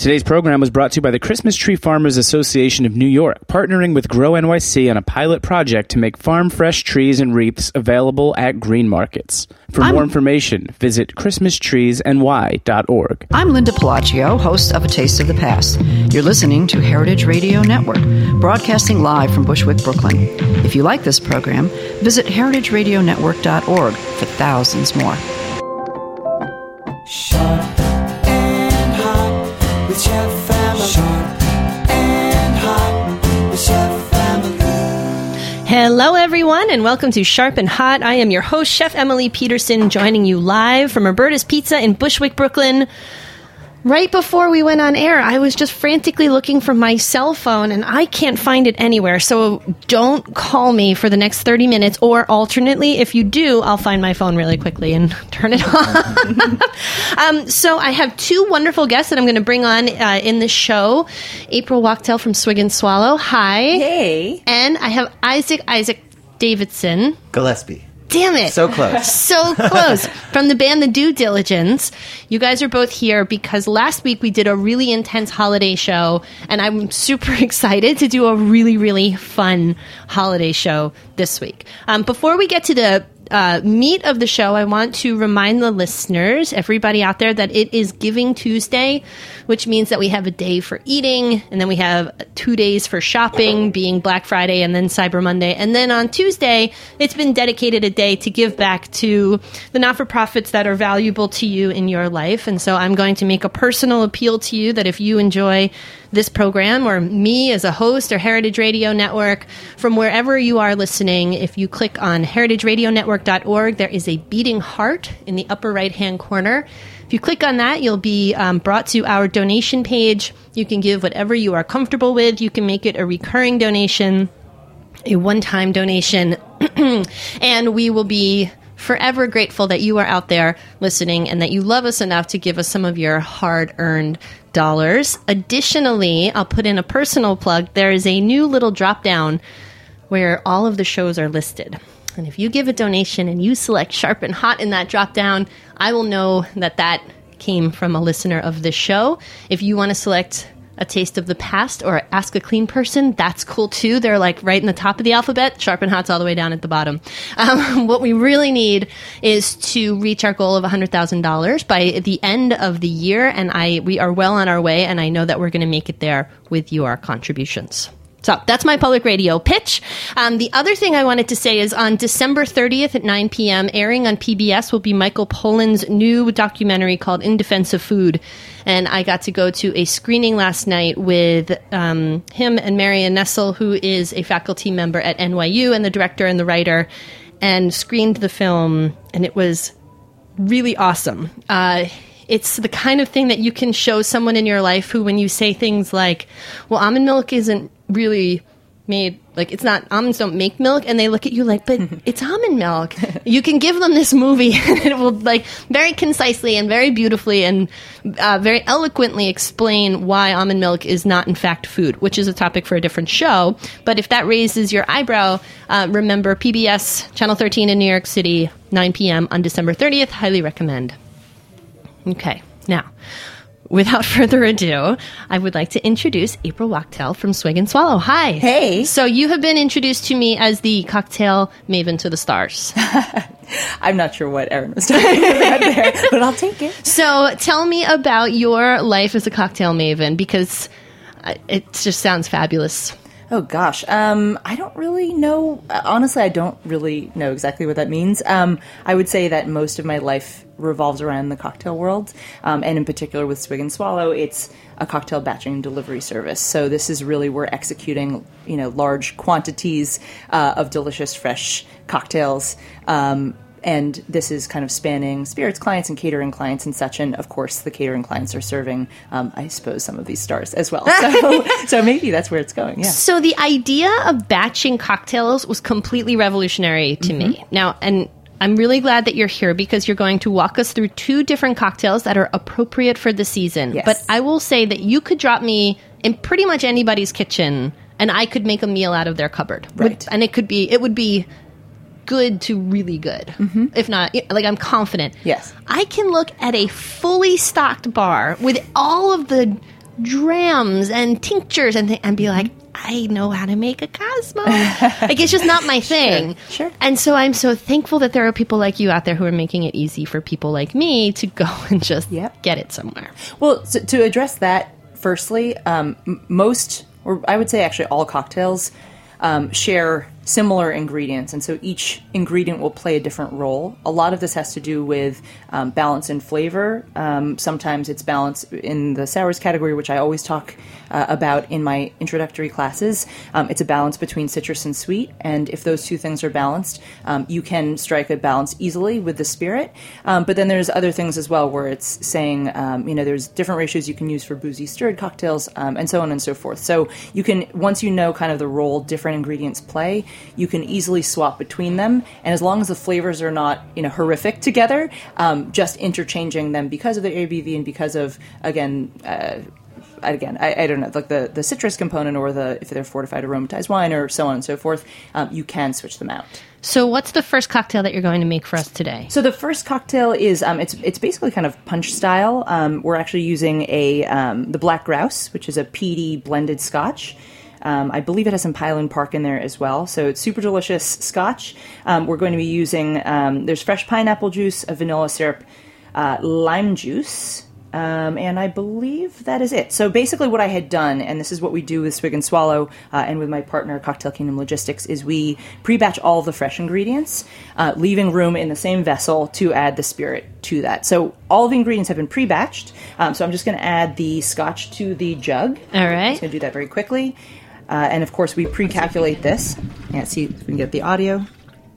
Today's program was brought to you by the Christmas Tree Farmers Association of New York, partnering with Grow NYC on a pilot project to make farm-fresh trees and wreaths available at green markets. For more information, visit christmastreesny.org. I'm Linda Pelaccio, host of A Taste of the Past. You're listening to Heritage Radio Network, broadcasting live from Bushwick, Brooklyn. If you like this program, visit heritageradionetwork.org for thousands more. Sharp and hot with Chef Family. Sharp and hot with Chef Family. Hello, everyone, and welcome to Sharp and Hot. I am your host, Chef Emily Peterson, joining you live from Roberta's Pizza in Bushwick, Brooklyn. Right before we went on air, I was just frantically looking for my cell phone, and I can't find it anywhere. So don't call me for the next 30 minutes, or alternately, if you do, I'll find my phone really quickly and turn it on. So I have two wonderful guests that I'm going to bring on in this show. April Wachtel from Swig and Swallow. Hi. Hey. And I have Isaac Davidson. Gillespie. Damn it. So close. So close. From the band The Due Diligence. You guys are both here because last week we did a really intense holiday show, and I'm super excited to do a really, really fun holiday show this week. Before we get to the meat of the show, I want to remind the listeners, everybody out there, that it is Giving Tuesday, which means that we have a day for eating, and then we have 2 days for shopping, being Black Friday and then Cyber Monday. And then on Tuesday, it's been dedicated a day to give back to the not-for-profits that are valuable to you in your life. And so I'm going to make a personal appeal to you that if you enjoy this program, or me as a host, or Heritage Radio Network, from wherever you are listening, if you click on heritageradionetwork.org, there is a beating heart in the upper right-hand corner. If you click on that, you'll be brought to our donation page. You can give whatever you are comfortable with. You can make it a recurring donation, a one-time donation, and we will be forever grateful that you are out there listening and that you love us enough to give us some of your hard-earned dollars. Additionally, I'll put in a personal plug. There is a new little drop-down where all of the shows are listed. And if you give a donation and you select Sharp and Hot in that drop-down, I will know that that came from a listener of this show. If you want to select A Taste of the Past or Ask a Clean Person, that's cool too. They're like right in the top of the alphabet. Sharp and Hot's all the way down at the bottom. What we really need is to reach our goal of $100,000 by the end of the year, and we are well on our way, and I know that we're going to make it there with your contributions. So that's my public radio pitch. The other thing I wanted to say is on December 30th at 9 p.m., airing on PBS will be Michael Pollan's new documentary called In Defense of Food. And I got to go to a screening last night with him and Marian Nessel, who is a faculty member at NYU and the director and the writer, and screened the film, and it was really awesome. It's the kind of thing that you can show someone in your life who, when you say things like, well, almond milk isn't really made, like, it's not, almonds don't make milk, and they look at you like, but it's almond milk. You can give them this movie, and it will, like, very concisely and very beautifully and very eloquently explain why almond milk is not, in fact, food, which is a topic for a different show. But if that raises your eyebrow, remember PBS, Channel 13 in New York City, 9 p.m. on December 30th. Highly recommend. Okay, now, without further ado, I would like to introduce April Wachtel from Swig and Swallow. Hi. Hey. So you have been introduced to me as the cocktail maven to the stars. I'm not sure what Erin was talking about there, but I'll take it. So tell me about your life as a cocktail maven, because it just sounds fabulous. Oh, gosh. I don't really know. Honestly, I don't really know exactly what that means. I would say that most of my life revolves around the cocktail world. And in particular with Swig and Swallow, it's a cocktail batching and delivery service. So this is really, we're executing, large quantities of delicious, fresh cocktails. And this is kind of spanning spirits clients and catering clients and such. And, of course, the catering clients are serving, I suppose, some of these stars as well. So maybe that's where it's going, yeah. So the idea of batching cocktails was completely revolutionary to me. Now, and I'm really glad that you're here because you're going to walk us through two different cocktails that are appropriate for the season. Yes. But I will say that you could drop me in pretty much anybody's kitchen and I could make a meal out of their cupboard. Right. And it would be good to really good. If not, like, I'm confident. Yes. I can look at a fully stocked bar with all of the drams and tinctures and be like, I know how to make a Cosmo. Like, it's just not my thing. Sure. And so I'm so thankful that there are people like you out there who are making it easy for people like me to go and just get it somewhere. Well, so to address that, firstly, most, or I would say actually all cocktails share similar ingredients, and so each ingredient will play a different role. A lot of this has to do with balance and flavor. Sometimes it's balance in the sours category, which I always talk about in my introductory classes. It's a balance between citrus and sweet, and if those two things are balanced, you can strike a balance easily with the spirit. But then there's other things as well where it's saying, there's different ratios you can use for boozy stirred cocktails, and so on and so forth. So you can, once you know kind of the role different ingredients play, you can easily swap between them, and as long as the flavors are not horrific together, just interchanging them because of the ABV and because of I don't know, like the citrus component or if they're fortified aromatized wine or so on and so forth, you can switch them out. So what's the first cocktail that you're going to make for us today? So the first cocktail is it's basically kind of punch style. We're actually using the Black Grouse, which is a peaty blended Scotch. I believe it has some Highland Park in there as well. So it's super delicious Scotch. We're going to be using, there's fresh pineapple juice, a vanilla syrup, lime juice, and I believe that is it. So basically what I had done, and this is what we do with Swig and Swallow and with my partner Cocktail Kingdom Logistics, is we pre-batch all of the fresh ingredients, leaving room in the same vessel to add the spirit to that. So all the ingredients have been pre-batched. So I'm just going to add the Scotch to the jug. All right. I'm just going to do that very quickly. And of course, we pre-calculate this. Yeah, see if we can get the audio.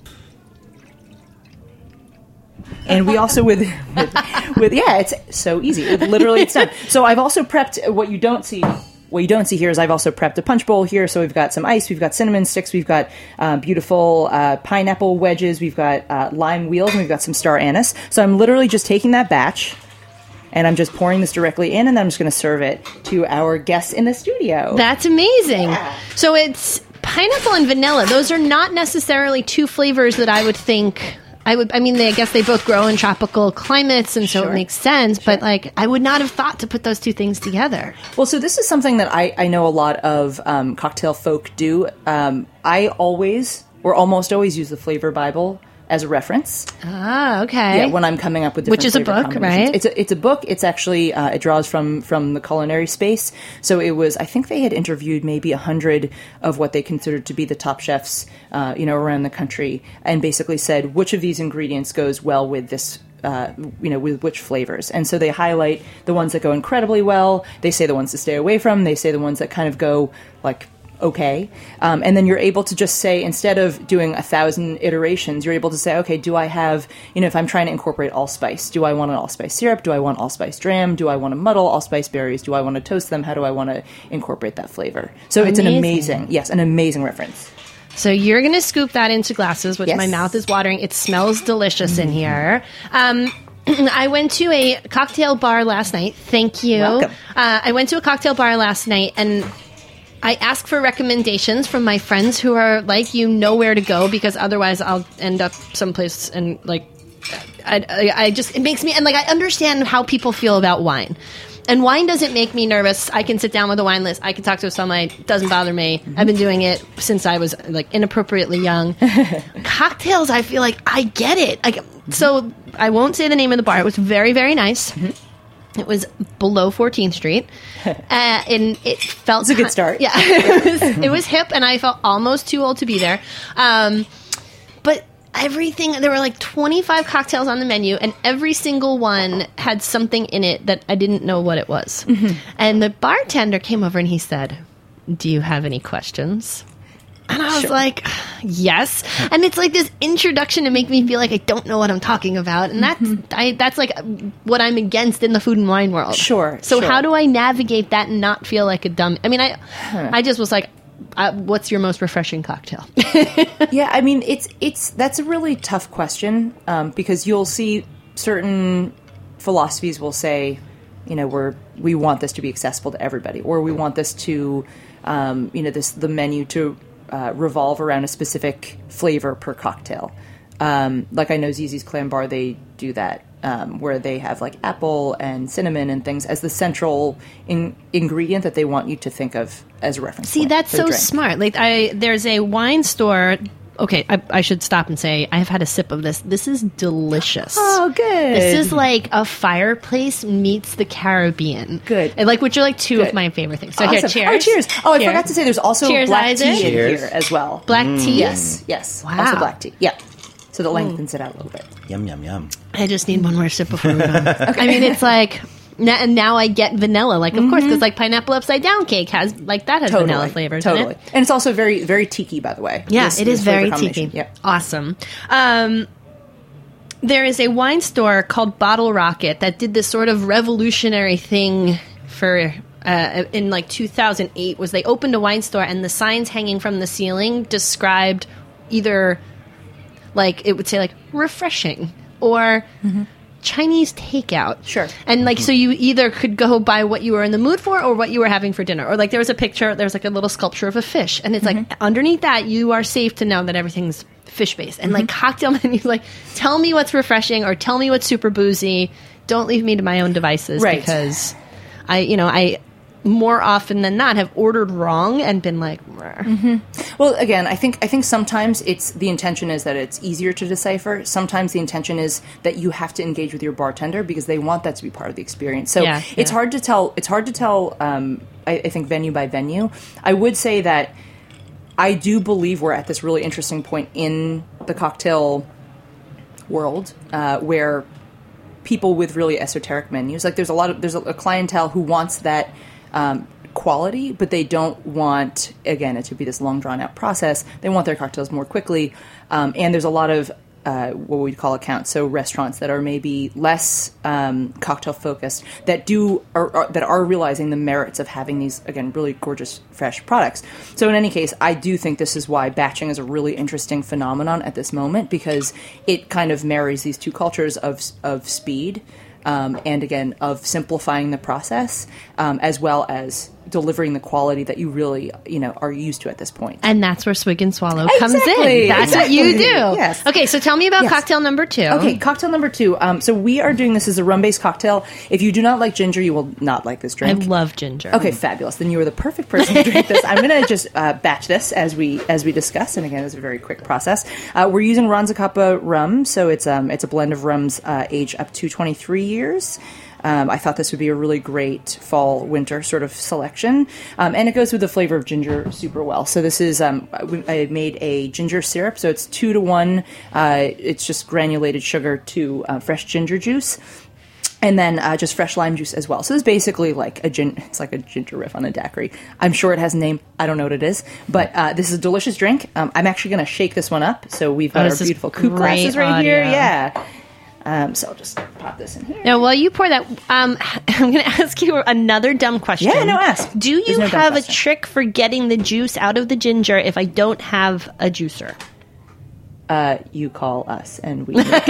And we also with it's so easy. It's done. So I've also prepped what you don't see. What you don't see here is I've also prepped a punch bowl here. So we've got some ice, we've got cinnamon sticks, we've got beautiful pineapple wedges, we've got lime wheels, and we've got some star anise. So I'm literally just taking that batch, and I'm just pouring this directly in, and then I'm just going to serve it to our guests in the studio. That's amazing. Yeah. So it's pineapple and vanilla. Those are not necessarily two flavors that I would think... I guess they both grow in tropical climates, and so it makes sense. But I would not have thought to put those two things together. Well, so this is something that I know a lot of cocktail folk do. I always, or almost always, use the Flavor Bible as a reference. Ah, okay. Yeah, when I'm coming up with different which is a book, right? It's a book. It's actually it draws from the culinary space. So it was, I think they had interviewed maybe 100 of what they considered to be the top chefs, around the country, and basically said which of these ingredients goes well with this. With which flavors. And so they highlight the ones that go incredibly well. They say the ones to stay away from. They say the ones that kind of go okay. And then you're able to just say, instead of doing 1,000 iterations, you're able to say, okay, do I have, if I'm trying to incorporate allspice, do I want an allspice syrup? Do I want allspice dram? Do I want to muddle allspice berries? Do I want to toast them? How do I want to incorporate that flavor? So it's an amazing reference. So you're going to scoop that into glasses, which my mouth is watering. It smells delicious in here. I went to a cocktail bar last night. Thank you. Welcome. I went to a cocktail bar last night, and I ask for recommendations from my friends who are like, know where to go, because otherwise I'll end up someplace and it makes me, and I understand how people feel about wine. And wine doesn't make me nervous. I can sit down with a wine list. I can talk to a sommelier. It doesn't bother me. I've been doing it since I was inappropriately young. Cocktails, I feel like I get it. So I won't say the name of the bar. It was very, very nice. It was below 14th Street, and it felt... It's a good start. Yeah, it was hip, and I felt almost too old to be there. But everything... There were 25 cocktails on the menu, and every single one had something in it that I didn't know what it was. And the bartender came over, and he said, "Do you have any questions?" And I was like, yes. And it's this introduction to make me feel like I don't know what I'm talking about. And that's what I'm against in the food and wine world. Sure. So how do I navigate that and not feel like a dumb... I just was like, what's your most refreshing cocktail? Yeah, that's a really tough question, because you'll see certain philosophies will say, we want this to be accessible to everybody, or we want this to, the menu to revolve around a specific flavor per cocktail. I know Zizi's Clam Bar, they do that where they have like apple and cinnamon and things as the central ingredient that they want you to think of as a reference. See, point that's for the so drink. smart. Like, there's a wine store. Okay, I should stop and say I have had a sip of this. This is delicious. Oh, good. This is like a fireplace meets the Caribbean. Good. And like, which are like two of Good. my favorite things. So here, Awesome. cheers. Oh, cheers. Oh, I Cheers. forgot to say there's also Cheers, black Isaac. tea in Cheers. here as well. Black tea. Yes. Wow. Also black tea. Yeah. So that lengthens it out a little bit. Yum, yum, yum. I just need one more sip before we go. I mean, it's like. And now I get vanilla, like, of course, because like pineapple upside down cake has like that has vanilla flavors in it. And it's also very, very tiki, by the way. Yeah, This- it is this flavor very combination. tiki. Yeah. Awesome. There is a wine store called Bottle Rocket that did this sort of revolutionary thing for in like 2008. Was they opened a wine store and the signs hanging from the ceiling described either like it would say like refreshing or Chinese takeout. Sure. And like, so you either could go by what you were in the mood for or what you were having for dinner. Or like there was a picture, there was like a little sculpture of a fish. And it's like underneath that, you are safe to know that everything's fish based. And like cocktail menus, like tell me what's refreshing or tell me what's super boozy. Don't leave me to my own devices Right. because I more often than not have ordered wrong and been like, Well, again, I think sometimes it's the intention is that it's easier to decipher. Sometimes the intention is that you have to engage with your bartender because they want that to be part of the experience. So Yeah, it's yeah. hard to tell. It's hard to tell. I think venue by venue. I would say that I do believe we're at this really interesting point in the cocktail world where people with really esoteric menus, like there's a clientele who wants that quality, but they don't want, again, it to be this long drawn out process. They want their cocktails more quickly, and there's a lot of what we'd call accounts, so restaurants that are maybe less cocktail focused that are realizing the merits of having these, again, really gorgeous fresh products. So in any case, I do think this is why batching is a really interesting phenomenon at this moment, because it kind of marries these two cultures of speed and again of simplifying the process as well as delivering the quality that you really are used to at this point. and that's where Swig and Swallow comes Exactly, in. That's what you do. Yes. Okay, so tell me about Yes. cocktail number 2. Okay, cocktail number 2. So we are doing this as a rum-based cocktail. If you do not like ginger, you will not like this I drink. love ginger. Okay, fabulous. Then you are the perfect person to drink this. I'm going to just batch this as we discuss, and again, it's a very quick process. We're using Ronzacapa rum, so it's a blend of rums aged up to 23 years. I thought this would be a really great fall-winter sort of selection, and it goes with the flavor of ginger super well. So this is I made a ginger syrup, so it's 2 to 1. It's just granulated sugar to fresh ginger juice. And then just fresh lime juice as well. So this is basically like it's like a ginger riff on a daiquiri. I'm sure it has a name. I don't know what it is. But this is a delicious drink. I'm actually going to shake this one up. So we've got our this is beautiful coupe great glasses right here. audio. Yeah. So I'll just pop this in here. Now, while you pour that, I'm going to ask you another dumb question. Yeah, no, ask. Do you There's no dumb have a question. trick for getting the juice out of the ginger if I don't have a juicer? You call us and we... So my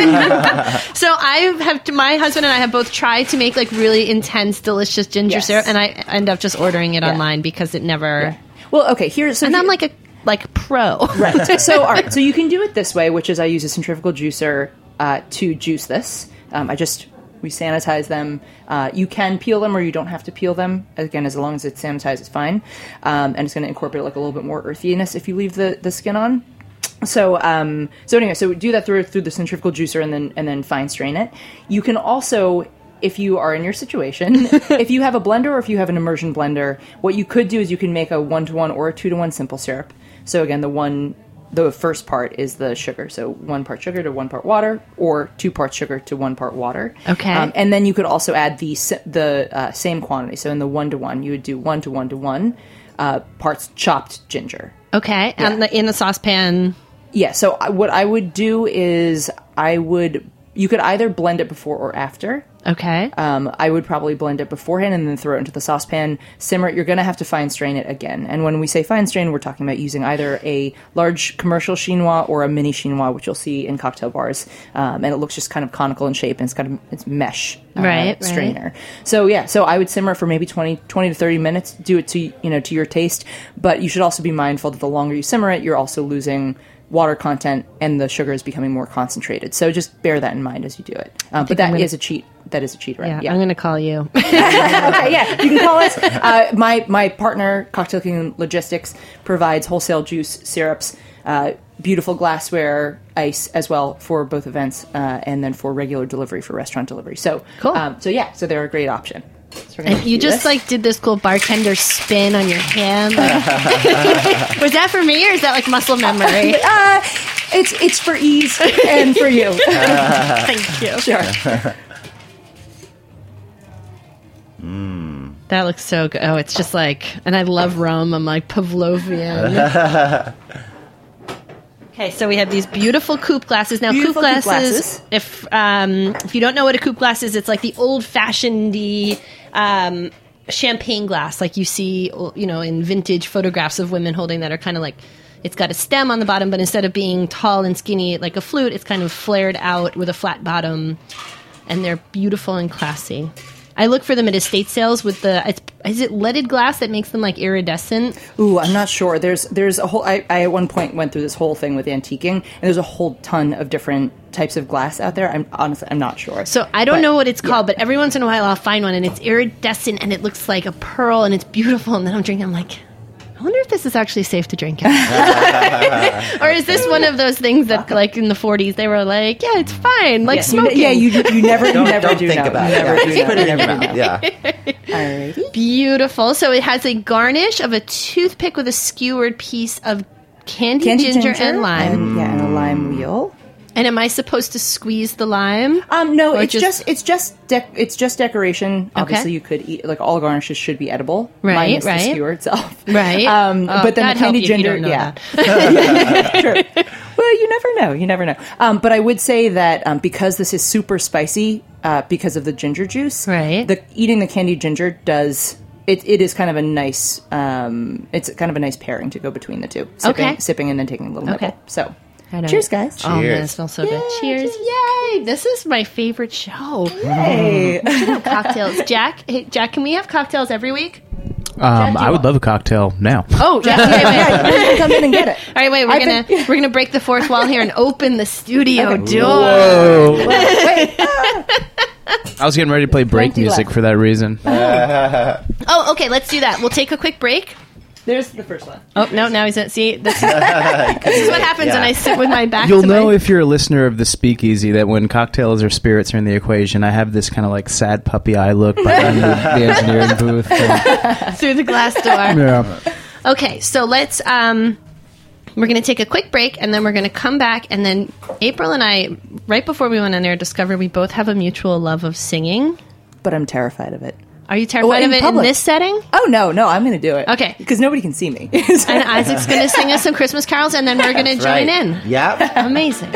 husband and I have both tried to make like really intense, delicious ginger Yes. syrup, and I end up just ordering it online because it never. Well, okay, here's... And I'm like a pro. Right. So, all right. So you can do it this way, which is I use a centrifugal juicer to juice this. We sanitize them. You can peel them, or you don't have to peel them. Again, as long as it's sanitized, it's fine. And it's going to incorporate like a little bit more earthiness if you leave the skin on. So anyway, so we do that through the centrifugal juicer and then fine strain it. You can also, if you are in your situation, if you have a blender or if you have an immersion blender, what you could do is you can make a 1-to-1 or a 2-to-1 simple syrup. So again, the first part is the sugar. So 1 part sugar to 1 part water, or 2 parts sugar to 1 part water. Okay. And then you could also add the same quantity. So in the 1-to-1, you would do 1 to 1 to 1 parts chopped ginger. Okay, Yeah. and in the saucepan. Yeah, so what I would do is you could either blend it before or after. Okay. I would probably blend it beforehand and then throw it into the saucepan, simmer it. You're going to have to fine strain it again. And when we say fine strain, we're talking about using either a large commercial chinois or a mini chinois, which you'll see in cocktail bars. And it looks just kind of conical in shape, and it's mesh Right. strainer. So yeah, so I would simmer it for maybe 20 to 30 minutes. Do it to your taste, but you should also be mindful that the longer you simmer it, you're also losing water content and the sugar is becoming more concentrated. So just bear that in mind as you do it. But that is a cheat. That is a cheat, right? Yeah, I'm going to call you. Yeah, you can call us. My partner, Cocktail King Logistics, provides wholesale juice, syrups, beautiful glassware, ice as well for both events, and then for regular delivery, for restaurant delivery. So, Cool. So they're a great option. So we're gonna And you do just this. did this cool bartender spin on your hand. Like, was that for me or is that like muscle memory? It's for ease and for you. Thank you. Sure. That looks so good. Oh, it's just like, and I love rum. I'm like Pavlovian. Okay, so we have these beautiful coupe glasses. Now, Beautiful coupe coupe glasses, if you don't know what a coupe glass is, it's like the old-fashioned champagne glass, like you see, in vintage photographs of women holding that are kind of like, it's got a stem on the bottom, but instead of being tall and skinny like a flute, it's kind of flared out with a flat bottom, and they're beautiful and classy. I look for them at estate sales with is it leaded glass that makes them like iridescent? Ooh, I'm not sure. There's a whole. I at one point went through this whole thing with antiquing, and there's a whole ton of different types of glass out there. I'm not sure. So I don't know what it's called, but every once in a while I'll find one and it's iridescent and it looks like a pearl and it's beautiful. And then I'm drinking. I'm like, I wonder if this is actually safe to drink. Or is this one of those things that, like in the 40s, they were like, yeah, it's fine, like smoking. You never Don't do think know. about You it. never do Just put know. it in You your never mouth. do know. Yeah. Alrighty. Beautiful. So it has a garnish of a toothpick with a skewered piece of candied Candy ginger and lime. and a lime wheel. And am I supposed to squeeze the lime? No, Or it's just decoration. Obviously, Okay. you could eat, like, all garnishes should be edible. Right, minus right. the skewer itself. Right. But then God the help candy you if you ginger, don't know yeah. that. True. Well, you never know. You never know. But I would say that because this is super spicy, because of the ginger juice, Right. Eating the candied ginger does. It is kind of a nice. It's kind of a nice pairing to go between the two. Sipping and then taking a little Okay. nibble. So, I know. cheers, guys. Oh, man, Cheers. it smells so good. Cheers. Yay. This is my favorite show. Hey. Cocktails. Jack, hey, Jack, can we have cocktails every week? I would love a cocktail now. Oh, Jack, wait. Come in and get it. All right, wait. We're gonna break the fourth wall here and open the studio door. Whoa. Wait. I was getting ready to play break Plenty music left. for that reason. Oh, okay. Let's do that. We'll take a quick break. There's the first one. Oh no! Now he's at. See, this is what happens when I sit with my back. You'll to know my, if you're a listener of the Speakeasy that when cocktails or spirits are in the equation, I have this kind of like sad puppy eye look behind the engineering booth. through the glass door. Yeah. Okay, so let's. We're going to take a quick break, and then we're going to come back, and then April and I, right before we went on air, discovered we both have a mutual love of singing. But I'm terrified of it. Are you terrified in of it public. in this setting? Oh, no, I'm going to do it. Okay. Because nobody can see me. And Isaac's going to sing us some Christmas carols, and then we're going to join Right. in. Yep. Amazing.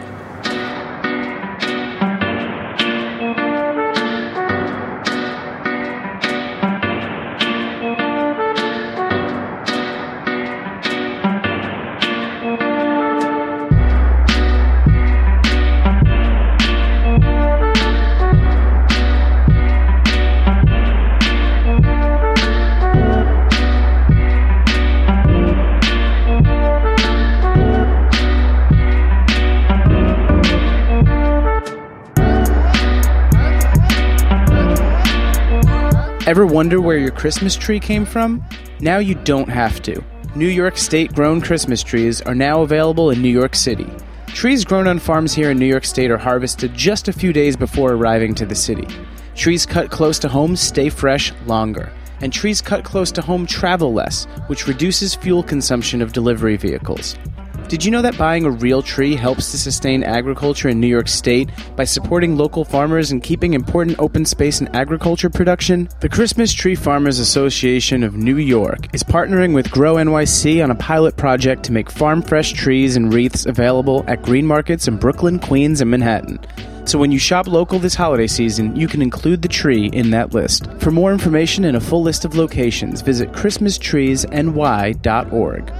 Ever wonder where your Christmas tree came from? Now you don't have to. New York State grown Christmas trees are now available in New York City. Trees grown on farms here in New York State are harvested just a few days before arriving to the city. Trees cut close to home stay fresh longer, and trees cut close to home travel less, which reduces fuel consumption of delivery vehicles. Did you know that buying a real tree helps to sustain agriculture in New York State by supporting local farmers and keeping important open space and agriculture production? The Christmas Tree Farmers Association of New York is partnering with Grow NYC on a pilot project to make farm-fresh trees and wreaths available at green markets in Brooklyn, Queens, and Manhattan. So when you shop local this holiday season, you can include the tree in that list. For more information and a full list of locations, visit ChristmasTreesNY.org.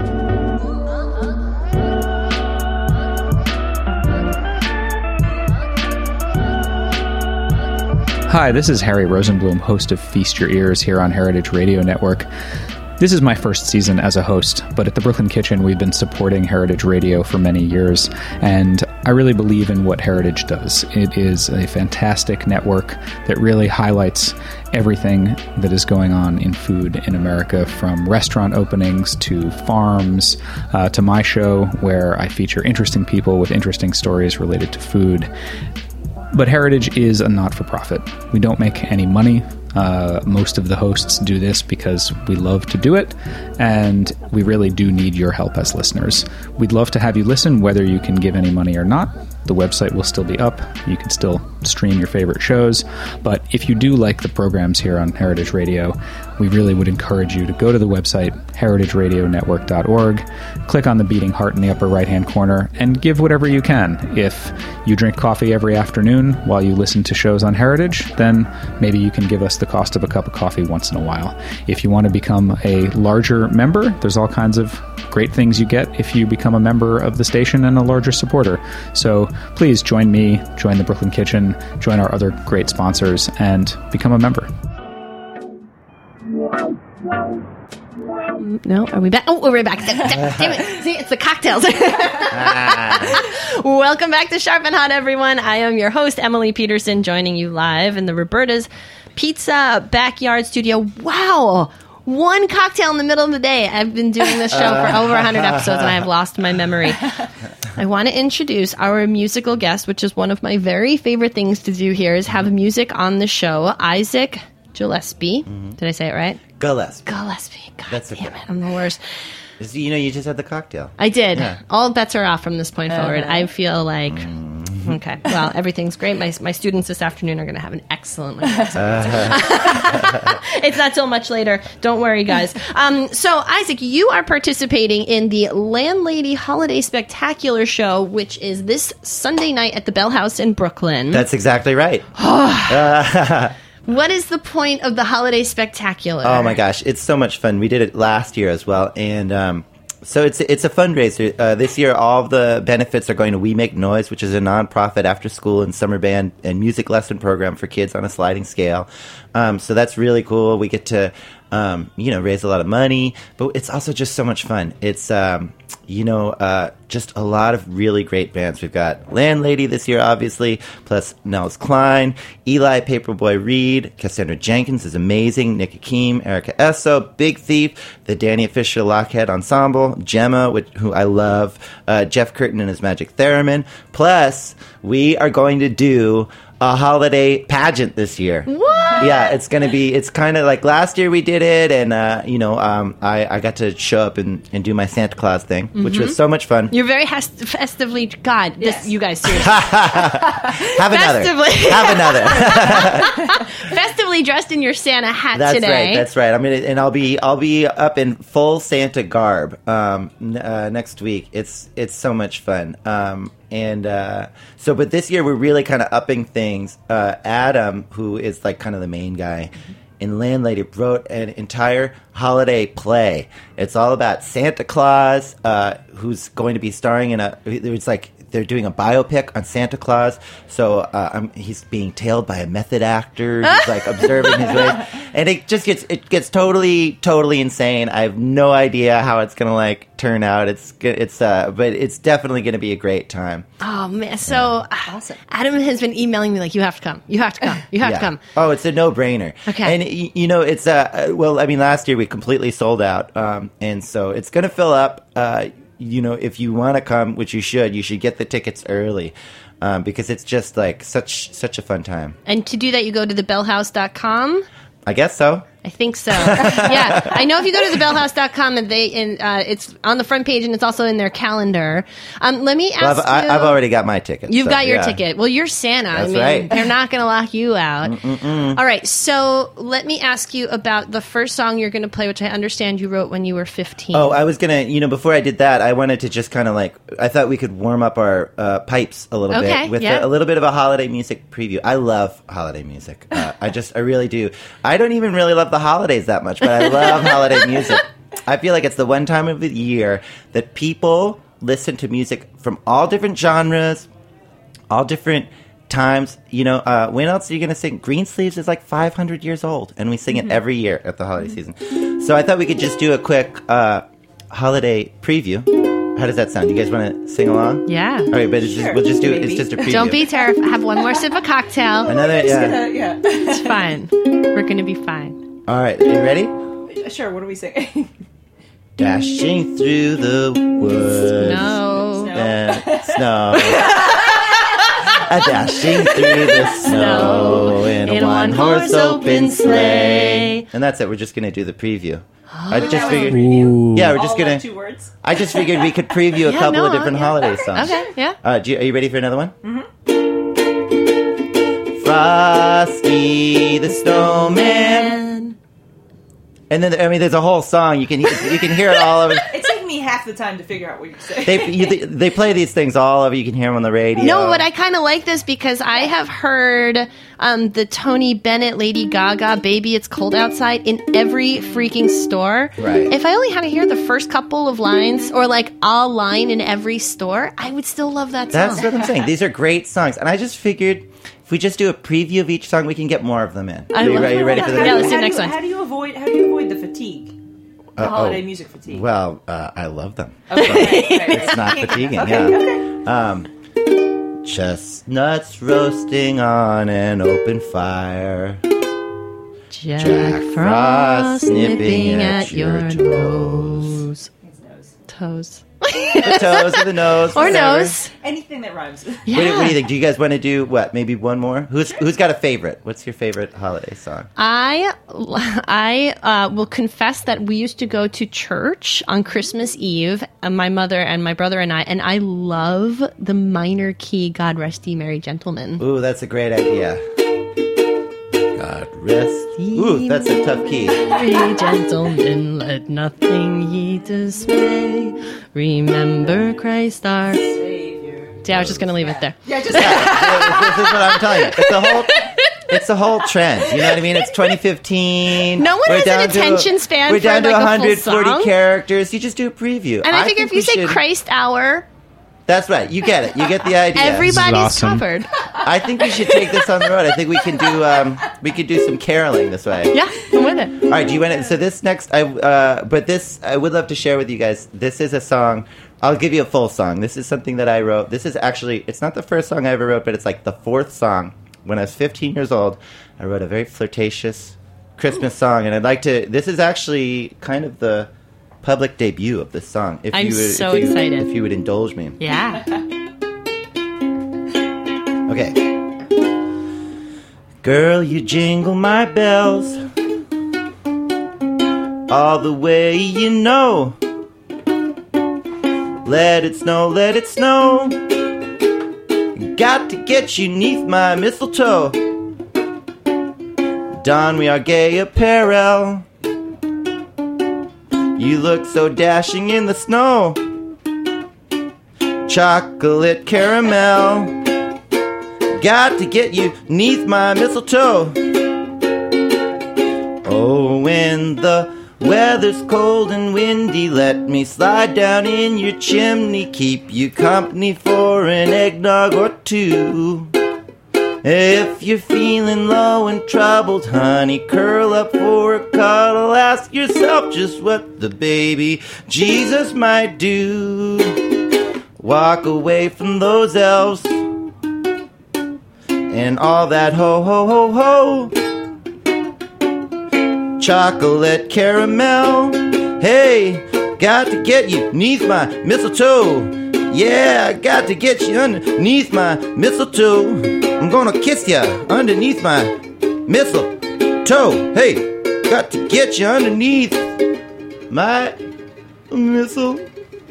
Hi, this is Harry Rosenblum, host of Feast Your Ears here on Heritage Radio Network. This is my first season as a host, but at the Brooklyn Kitchen, we've been supporting Heritage Radio for many years, and I really believe in what Heritage does. It is a fantastic network that really highlights everything that is going on in food in America, from restaurant openings to farms, to my show where I feature interesting people with interesting stories related to food. But Heritage is a not-for-profit. We don't make any money. Most of the hosts do this because we love to do it, and we really do need your help as listeners. We'd love to have you listen, whether you can give any money or not. The website will still be up. You can still stream your favorite shows. But if you do like the programs here on Heritage Radio, we really would encourage you to go to the website, heritageradionetwork.org, click on the beating heart in the upper right-hand corner, and give whatever you can. If you drink coffee every afternoon while you listen to shows on Heritage, then maybe you can give us the cost of a cup of coffee once in a while. If you want to become a larger member, there's all kinds of great things you get if you become a member of the station and a larger supporter. So please join me, join the Brooklyn Kitchen, join our other great sponsors, and become a member. No, are we back? Oh, we're back. Damn it. See, it's the cocktails. Welcome back to Sharp and Hot, everyone. I am your host, Emily Peterson, joining you live in the Roberta's Pizza Backyard Studio. Wow. One cocktail in the middle of the day. I've been doing this show for over 100 episodes, and I have lost my memory. I want to introduce our musical guest, which is one of my very favorite things to do here, is have music on the show. Isaac Gillespie. Did I say it right? Gillespie. Gillespie. God That's damn okay. it. I'm the worst. You know, you just had the cocktail. I did. Yeah. All bets are off from this point forward. I feel like... Okay. Well, everything's great. My students this afternoon are going to have an excellent learning experience. It's not till much later. Don't worry, guys. So, Isaac, you are participating in the Landlady Holiday Spectacular Show, which is this Sunday night at the Bell House in Brooklyn. That's exactly right. What is the point of the Holiday Spectacular? Oh my gosh, it's so much fun. We did it last year as well, and so it's a fundraiser. This year, all of the benefits are going to We Make Noise, which is a nonprofit after-school and summer band and music lesson program for kids on a sliding scale. So that's really cool. We get to raise a lot of money, but it's also just so much fun. It's just a lot of really great bands. We've got Landlady this year, obviously, plus Nels Klein, Eli Paperboy Reed, Cassandra Jenkins is amazing, Nick Hakim, Erica Esso, Big Thief, the Danny Fisher Lockhead Ensemble, Gemma, who I love, Jeff Curtin and his Magic Theremin. Plus, we are going to do a holiday pageant this year. What? Yeah, it's kind of like last year we did it, and I got to show up and do my Santa Claus thing, which was so much fun. You're very festively... God, Yes. you guys, seriously. Have another. Festively. Have another. Festively dressed in your Santa hat That's today. right. That's right. I'll be up in full Santa garb next week. It's so much fun. But this year we're really kind of upping things. Adam, who is like kind of the main guy in Landlady, wrote an entire holiday play. It's all about Santa Claus, who's going to be starring in it's like they're doing a biopic on Santa Claus. So he's being tailed by a method actor. He's like observing his ways, and it gets totally insane. I have no idea how it's gonna like turn out. But it's definitely gonna be a great time. Oh man! So Awesome. Adam has been emailing me like, "You have to come. You have to come. You have to come." Oh, it's a no-brainer. Okay. And it's last year we completely sold out, and so it's gonna fill up. If you want to come, which you should get the tickets early, because it's just like such a fun time. And to do that, you go to thebellhouse.com. I guess so. I think so. Yeah, I know if you go to thebellhouse.com and it's on the front page and it's also in their calendar. Let me ask you. I've already got my ticket. You've got your yeah. ticket. Well, you're Santa. That's right. They're not going to lock you out. All right, so let me ask you about the first song you're going to play, which I understand you wrote when you were 15. Oh, I was going to, before I did that, I wanted to just kind of I thought we could warm up our pipes a little bit with a little bit of a holiday music preview. I love holiday music. I really do. I don't even really love the holidays that much, but I love holiday music. I feel like it's the one time of the year that people listen to music from all different genres, all different times. You know, when else are you going to sing? Greensleeves is like 500 years old, and we sing it every year at the holiday season. So I thought we could just do a quick holiday preview. How does that sound? You guys want to sing along? Yeah. All right, but we'll just do it. It's just a preview. Don't be terrified. Have one more sip of cocktail. Another, yeah. Yeah. It's fine. We're going to be fine. All right, are you ready? Sure, what are we saying? Dashing through the woods. No. Snow. Dashing through the snow in a one-horse open sleigh. And that's it. We're just going to do the preview. I just figured. Yeah, we're just going to. 2 words. I just figured we could preview a couple of different holiday songs. Okay, yeah. Are you ready for another one? Mm-hmm. Frosty the Snowman. And then, there's a whole song. You can hear it all over. It took me half the time to figure out what you're saying. They play these things all over. You can hear them on the radio. No, but I kind of like this because I have heard the Tony Bennett, Lady Gaga, Baby It's Cold Outside in every freaking store. Right. If I only had to hear the first couple of lines or like a line in every store, I would still love that song. That's what I'm saying. These are great songs. And I just figured if we just do a preview of each song, we can get more of them in. Are you ready for the Yeah, next let's do one? the next one. How do you avoid the fatigue? The holiday music fatigue. Well, I love them. Okay. It's not fatiguing, yeah. Chestnuts roasting on an open fire. Jack Frost nipping at your nose. Toes. The toes or the nose. Or whatever. nose. Anything that rhymes. Yeah. What do you think? Do you guys want to do what? Maybe one more? Who's got a favorite? What's your favorite holiday song? I will confess that we used to go to church on Christmas Eve, my mother and my brother and I love the minor key God Rest Ye Merry Gentlemen. Ooh, that's a great idea. God rest. Ooh, that's a tough key. Merry gentlemen, let nothing ye dismay. Remember Christ our Savior. Yeah, I was just going to leave it there. This is what I'm telling you. It's a whole trend. You know what I mean? It's 2015. No one has an attention span We're for, down to like, a full 140 song. characters. You just do a preview. And I figure if you say should... Christ Hour, That's right. You get it. You get the idea. everybody's awesome. covered. I think we should take this on the road. I think we can do some caroling this way. Yeah, I'm with it. All right. Do you want to? So this next, I would love to share with you guys. This is a song. I'll give you a full song. This is something that I wrote. This is actually, it's not the first song I ever wrote, but it's like the 4th song. When I was 15 years old, I wrote a very flirtatious Christmas song, and I'd like to. This is actually kind of the public debut of this song. I'm so excited. If you would indulge me. Yeah. Okay. Girl, you jingle my bells all the way you know. Let it snow, let it snow. Got to get you 'neath my mistletoe. Don we our gay apparel. You look so dashing in the snow. Chocolate caramel. Got to get you 'neath my mistletoe. Oh, when the weather's cold and windy, let me slide down in your chimney, keep you company for an eggnog or two. If you're feeling low and troubled, honey, curl up for a cuddle. Ask yourself just what the baby Jesus might do. Walk away from those elves and all that ho ho ho ho. Chocolate caramel. Hey, got to get you 'neath my mistletoe. Yeah, I got to get you underneath my mistletoe. I'm gonna kiss you underneath my mistletoe. Hey, got to get you underneath my mistletoe.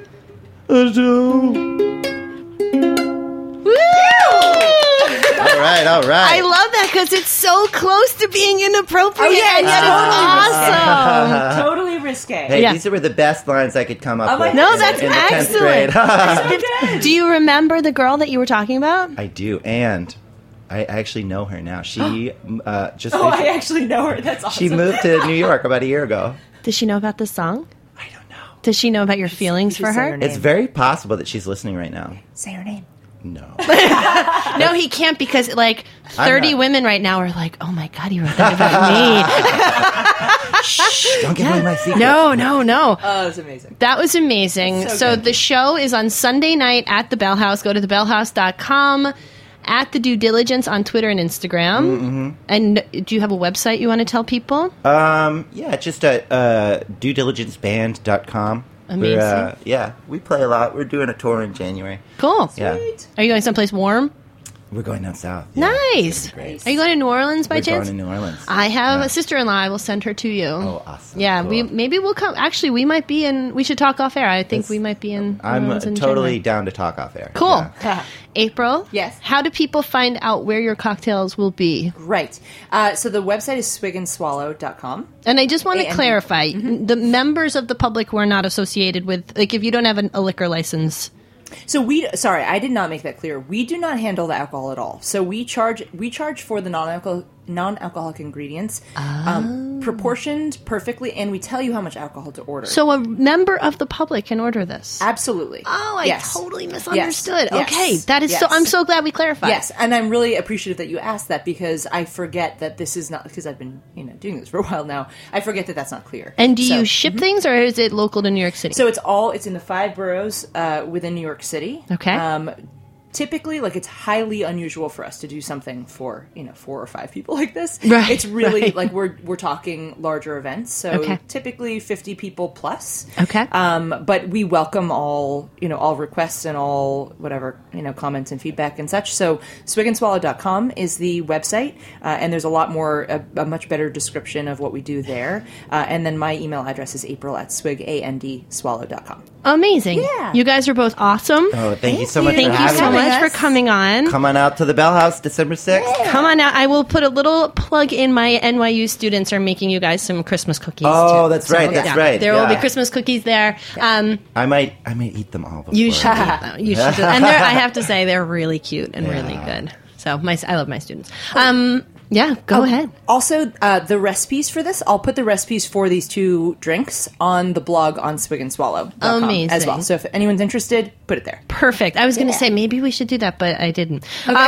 All right. I love that because it's so close to being inappropriate, and yet it's awesome. Totally risque. Hey, Yeah. these were the best lines I could come up my with. No, in- that's in the 10th excellent. grade. Do you remember the girl that you were talking about? I do, and I actually know her now. She just Oh, I actually know her. That's awesome. she moved to New York about a year ago. Does she know about this song? I don't know. Does she know about your feelings for say her? her name. It's very possible that she's listening right now. Say her name. No. No, he can't because like 30 not- women right now are like, oh my God, he wrote that about me. Shh, don't give away my secret. No. Oh, it's amazing. That was amazing. That's So so good. the show is on Sunday night at the Bell House. Go to thebellhouse.com, at the Due Diligence on Twitter and Instagram. Mm-hmm. And do you have a website you want to tell people? Yeah, just at duediligenceband.com. Amazing. Yeah, we play a lot. We're doing a tour in January. Cool. Yeah. Are you going someplace warm? We're going down south. Yeah, Nice. it's gonna be great. Are you going to New Orleans by We're chance? going to New Orleans. I have Yeah. a sister-in-law. I will send her to you. Oh, awesome. Yeah, Cool. maybe we'll come. Actually, we might be in. We should talk off air. I think we might be in. New I'm Orleans in totally January. down to talk off air. Cool. Yeah. April. Yes. How do people find out where your cocktails will be? Right. So the website is swigandswallow.com. And I just want to And- clarify: the members of the public who are not associated with, like, if you don't have a liquor license. So sorry, I did not make that clear. We do not handle the alcohol at all. So we charge for the non-alcoholic ingredients, proportioned perfectly, and we tell you how much alcohol to order. So a member of the public can order this. Absolutely. Oh, I Yes. totally misunderstood. Yes. Okay, that is Yes. so. I'm so glad we clarified. Yes, and I'm really appreciative that you asked that because I forget that this is not because I've been doing this for a while now. I forget that that's not clear. And do So- you ship things, or is it local to New York City? So it's in the 5 boroughs within New York City. Okay. Typically, like, it's highly unusual for us to do something for 4 or 5 people like this. Right, It's really right. like we're talking larger events. So Okay. typically 50 people plus. Okay. But we welcome all requests and all whatever comments and feedback and such. So swigandswallow.com is the website, and there's a lot more a much better description of what we do there. And then my email address is april@swigandswallow.com. Amazing. Yeah. You guys are both awesome. Oh, thank you so much Thank for you having so me. much for us. coming on. Come on out to the Bell House December 6th. Come on out. I will put a little plug in. My NYU students are making you guys some Christmas cookies. Oh, too. that's right, that's right, There will be yeah. Christmas cookies there. I might eat them all. Before. You should eat them. You should. And I have to say, they're really cute and really good. So I love my students. Yeah, go ahead. Also, the recipes for this, I'll put the recipes for these 2 drinks on the blog on swigandswallow.com Amazing. as well. So if anyone's interested, put it there. Perfect. I was going to say maybe we should do that, but I didn't.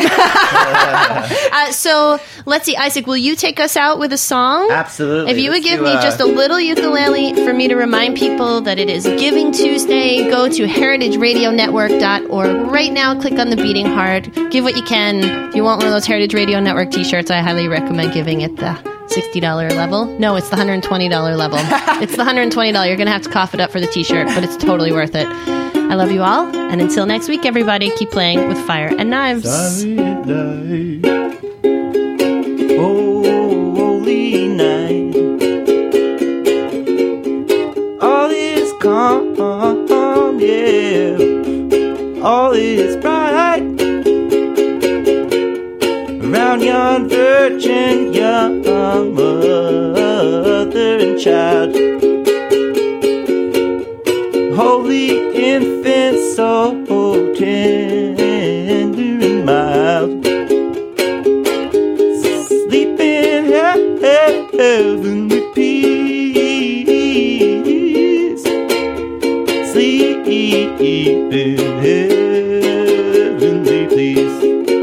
So let's see, Isaac, will you take us out with a song? Absolutely. If you would Let's give do, me just a little ukulele for me to remind people that it is Giving Tuesday, go to heritageradionetwork.org. Right now, click on the beating heart. Give what you can. If you want one of those Heritage Radio Network t-shirts, I highly recommend giving it the $60 level. No, it's the $120 level. It's the $120. You're going to have to cough it up for the t-shirt, but it's totally worth it. I love you all, and until next week, everybody, keep playing with fire and knives. Holy night, all is calm, yeah, all is bright around yon virgin young mother and child. Holy infant, so tender and mild, sleep in heavenly peace, sleep in heavenly peace.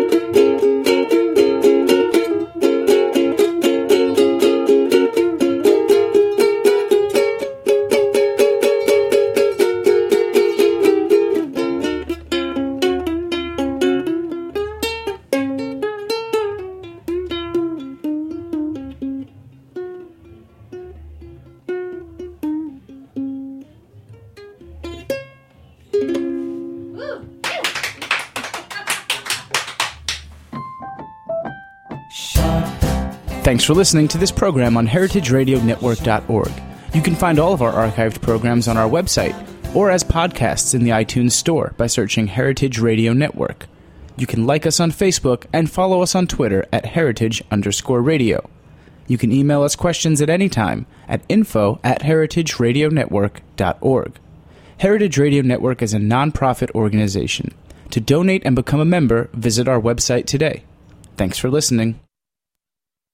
Thanks for listening to this program on heritageradionetwork.org. You can find all of our archived programs on our website or as podcasts in the iTunes Store by searching Heritage Radio Network. You can like us on Facebook and follow us on Twitter at @heritage_radio. You can email us questions at any time at info@heritageradionetwork.org. Heritage Radio Network is a non-profit organization. To donate and become a member, visit our website today. Thanks for listening.